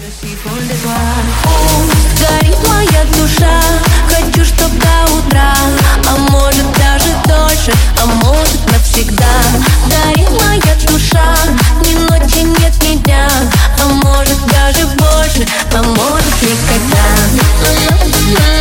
Горит моя душа, хочу, чтоб до утра, а может даже дольше, а может навсегда. Горит моя душа, ни ночи нет, ни дня, а может даже больше, а может никогда.